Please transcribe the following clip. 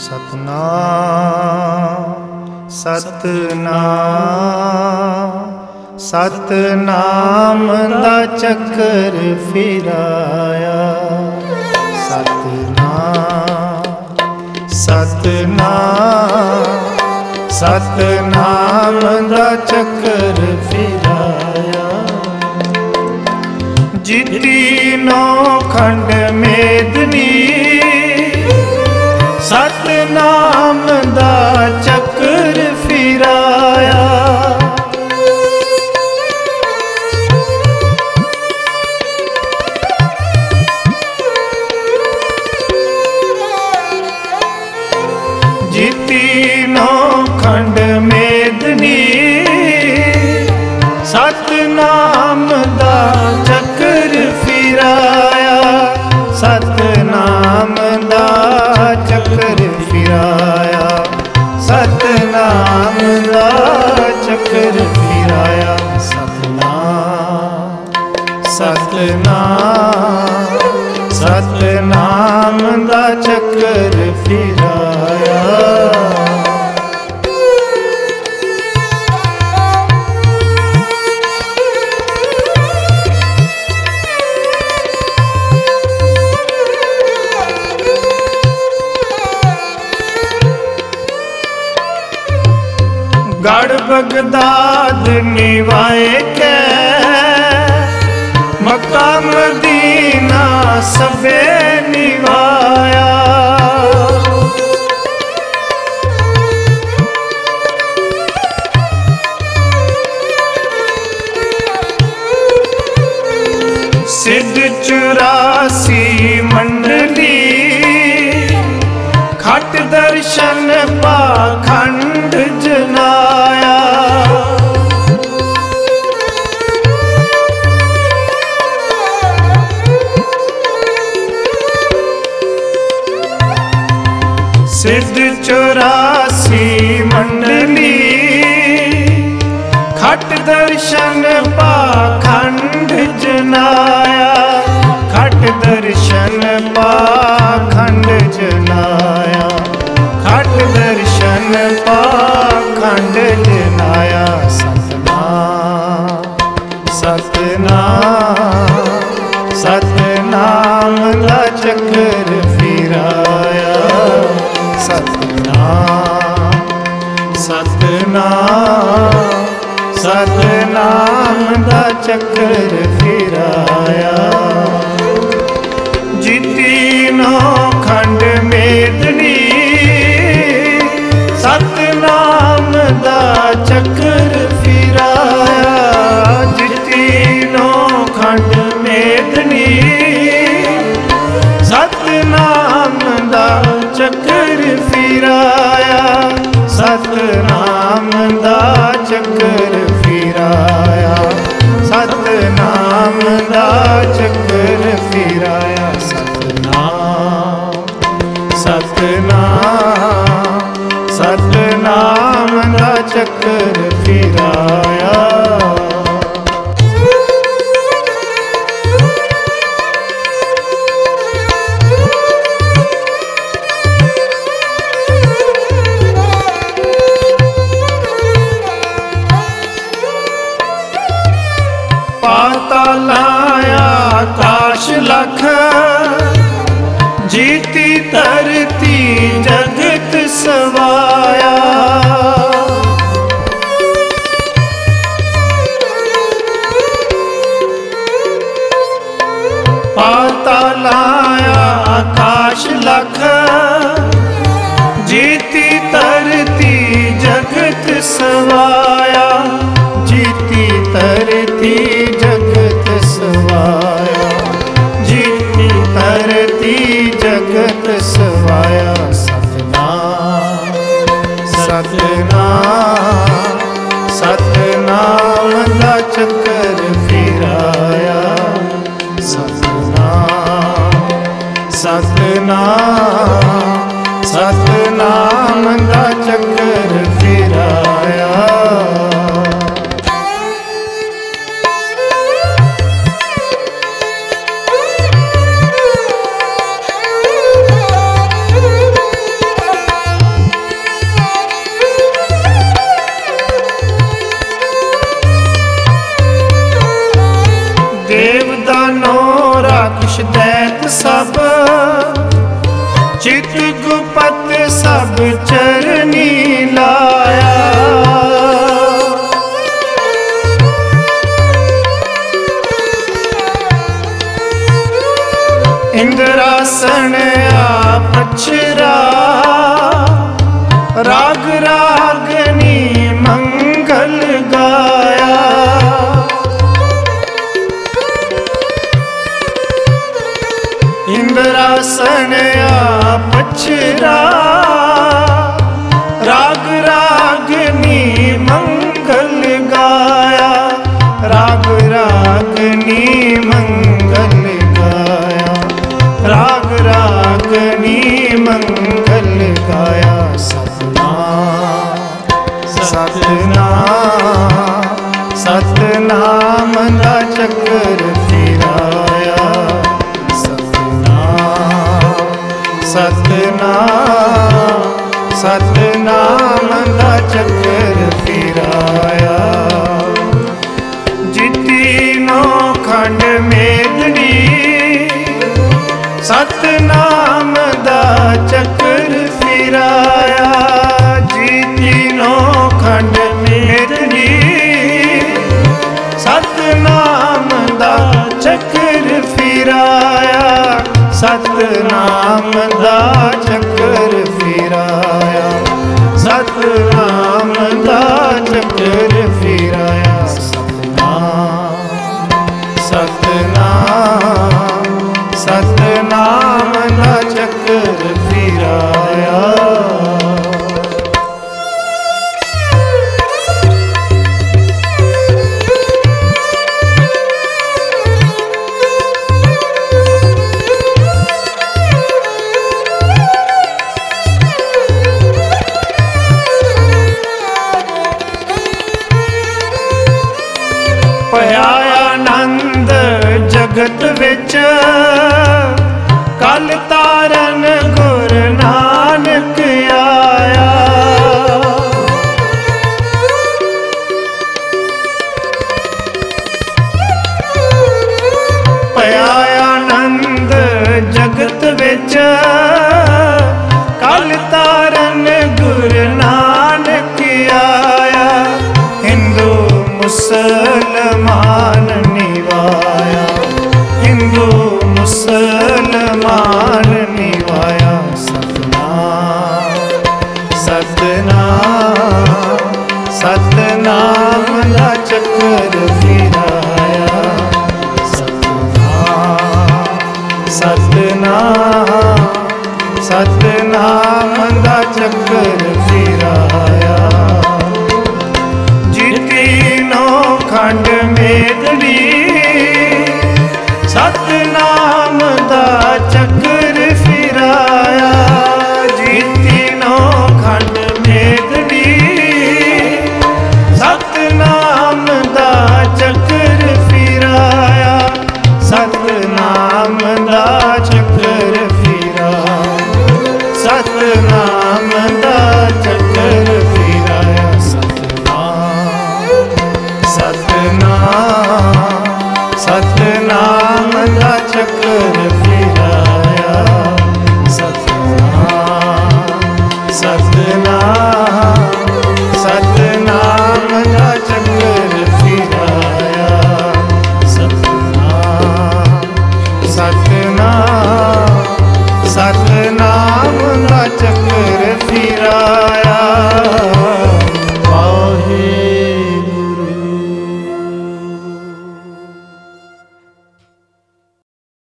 ਸਤਨਾਮ ਸਤਨਾਮ ਸਤਨਾਮ ਦਾ ਚੱਕਰ ਫਿਰਾਇਆ। ਸਤਨਾਮ ਸਤਨਾਮ ਸਤਨਾਮ ਦਾ ਚੱਕਰ ਫਿਰਾਇਆ। ਜਿਤੀ ਨੋ ਖੰਡ ਮੇਦਨੀ ਸਤਨਾਮ ਦਾ ਚੱਕਰ ਫਿਰਾਇਆ। ਜਿਤੀ ਨੋ ਖੰਡ ਮੇਦਨੀ ਸਤਨਾਮ ਦਾ ਚੱਕਰ ਫਿਰਾਇਆ। ਸਤਨਾਮ ਦਾ ਚੱਕਰ ਫਿਰਾਇਆ। ਸਤਨਾਮ ਦਾ ਚੱਕਰ ਫਿਰਾਇਆ। ਸਤਨਾਮ ਸਤਨਾਮ ਸਤਨਾਮ ਦਾ ਚੱਕਰ ਫਿਰਾਇਆ। गढ़ बगदाद निवाए कै मक्का मदीना सबे निवाया। सिद्ध 84 मंडली खट दर्शन पाखंड जनाया। सिद्ध 84 मंडली खट दर्शन पाखंड जनाया। खट दर्शन पाखंड जनाया। खट दर्शन पाखंड जनाया। सतनाम सतनाम सतनाम दा चक्कर फिराया। सतनाम सतनाम सतनाम दा चक्कर फिराया। जिती नौ खंड मेदनी सतनाम दा चक्कर फिराया। जिती नौ खंड मेदनी सतनाम दा चक्कर फिराया। सतनाम दा चक्कर फिराया। सतनाम दा चक्कर फिराया। सतनाम सतनाम सतनाम दा चक्कर फिराया। पातालाया आकाश लख जीती धरती जगत सवाया। पातालाया आकाश लख जीती धरती जगत सवाया। जीती धरती जगत सवाया। जीती धरती जगत सवाया। सतनाम सतनाम सतनाम दा चक्कर फिराया। सतनाम सतनाम सतनाम दा चक्कर फिराया। ਪਛਤੈਤ ਸਭ, ਚਿਤ ਗੁਪਤ ਸਭ ਚਰਨੀ ਲਾਇਆ। ਇੰਦਰਾਸਣ ਆਪ ਪਛਰਾ, ਰਾਗ ਰਾਗਨੀ ਮੰਗਲ ਗਾਇਆ। ਇੰਦਰਾਸਣ ਆਪ ਪਛਰਾ, ਰਾਗ ਰਾਗਨੀ ਮੰਗਲ ਗਾਇਆ। ਰਾਗ ਰਾਗਨੀ ਮੰਗਲ ਗਾਇਆ, ਰਾਗ ਰਾਗਨੀ ਮੰਗਲ ਗਾਇਆ। ਸਤਿਨਾਮ ਸਤਿਨਾਮ ਸਤਿਨਾਮ ਦਾ ਚੱਕਰ ਫਿਰਾਇਆ। ਸਤਿਨਾਮ ਸਤਿਨਾਮ ਸਤਿਨਾਮ ਦਾ ਚੱਕਰ ਫਿਰਾਇਆ। ਜਿਤੀ ਨੋ ਖੰਡ ਮੇਦੜੀ, ਸਤਿਨਾਮ ਦਾ ਚੱਕਰ ਫਿਰਾਇਆ। ਜਿਤੀ ਨੋ ਖੰਡ ਮੇਦੜੀ, ਸਤਿਨਾਮ ਦਾ ਚੱਕਰ ਫਿਰਾਇਆ। ਸਤਿਨਾਮ ਦਾ ਚੱਕਰ ਫਿਰਾਇਆ। ਸਤਿਨਾਮ ਦਾ ਚੱਕਰ ਫਿਰਾਇਆ। ਸਤਿਨਾਮ ਸਤਿਨਾਮ ਸਤਿਨਾਮ ਦਾ ਚੱਕਰ ਫਿਰਾਇਆ। ਭਇਆ ਆਨੰਦ ਜਗਤ ਵਿੱਚ, ਕਲ ਤਾਰਨ ਗੁਰ ਨਾਨਕ ਆਇਆ। ਭਇਆ ਆਨੰਦ ਜਗਤ ਵਿੱਚ, ਕਲ ਤਾਰਨ ਗੁਰ ਨਾਨਕ ਆਇਆ। ਹਿੰਦੂ ਮੁਸਲਮਾਨ ਨਿਵਾਇਆ, ਹਿੰਦੂ ਮੁਸਲਮਾਨ ਨਿਵਾਇਆ। ਸਤਿਨਾਮ ਸਤਿਨਾਮ ਸਤਿਨਾਮ ਦਾ ਚੱਕਰ ਫਿਰਾਇਆ। ਸਤਿਨਾਮ ਸਤਿਨਾਮ ਸਤਿਨਾਮ ਦਾ ਚੱਕਰ ਫਿਰਾਇਆ। ਜਿਤੀ ਨੋ ਖੰਡ ਮੇਦੜੀ, ਸਤਿਨਾਮ ਦਾ ਚੱਕਰ ਫਿਰਾਇਆ। ਜਿਤੀ ਨੋ ਖੰਡ ਮੇਦੜੀ, ਸਤਿਨਾਮ ਦਾ ਚੱਕਰ ਫਿਰਾਇਆ। ਸਤਿਨਾਮ ਦਾ ਚੱਕਰ ਫਿਰਾਇਆ। ਸਤਿਨਾਮ ਦਾ ਚੱਕਰ ਫਿਰਾਇਆ। ਸਤਿਨਾਮ ਸਤਿਨਾਮ